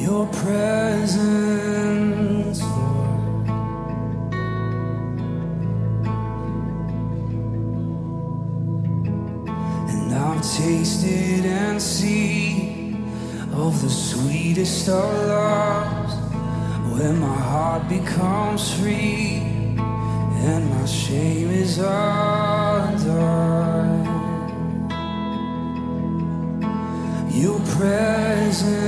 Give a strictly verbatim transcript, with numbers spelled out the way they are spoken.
Your presence, Lord. And I've tasted and seen of the sweetest of loves, when my heart becomes free and my shame is undone. Your presence,